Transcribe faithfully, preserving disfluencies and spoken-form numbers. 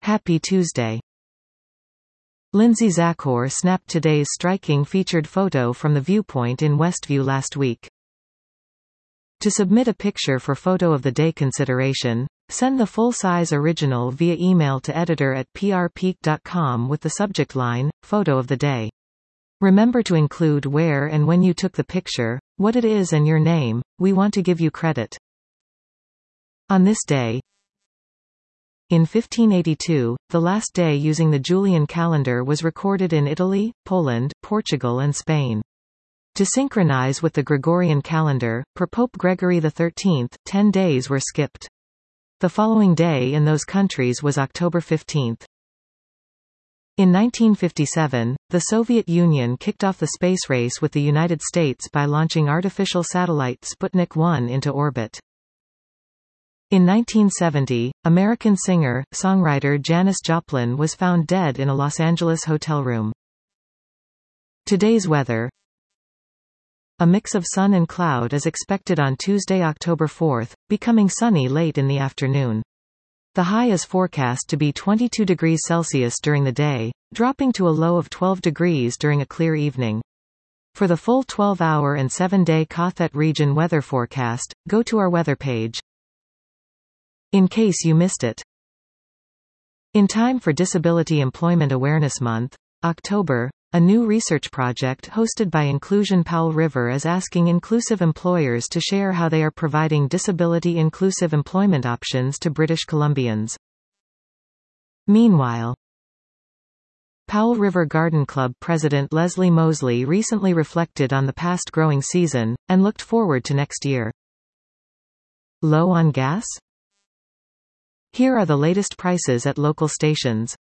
Happy Tuesday. Lindsay Zachor snapped today's striking featured photo from the viewpoint in Westview last week. To submit a picture for Photo of the Day consideration, send the full-size original via email to editor at p r peak dot com with the subject line, Photo of the Day. Remember to include where and when you took the picture, what it is and your name. We want to give you credit. On this day, in fifteen eighty-two, the last day using the Julian calendar was recorded in Italy, Poland, Portugal and Spain. To synchronize with the Gregorian calendar, per Pope Gregory the thirteenth, ten days were skipped. The following day in those countries was October fifteenth. In nineteen fifty-seven, the Soviet Union kicked off the space race with the United States by launching artificial satellite Sputnik one into orbit. In nineteen seventy, American singer, songwriter Janis Joplin was found dead in a Los Angeles hotel room. Today's weather. A mix of sun and cloud is expected on Tuesday, October fourth, becoming sunny late in the afternoon. The high is forecast to be twenty-two degrees Celsius during the day, dropping to a low of twelve degrees during a clear evening. For the full twelve hour and seven day Cothet region weather forecast, go to our weather page. In case you missed it. In time for Disability Employment Awareness Month, October, a new research project hosted by Inclusion Powell River is asking inclusive employers to share how they are providing disability-inclusive employment options to British Columbians. Meanwhile, Powell River Garden Club president Leslie Mosley recently reflected on the past growing season, and looked forward to next year. Low on gas? Here are the latest prices at local stations.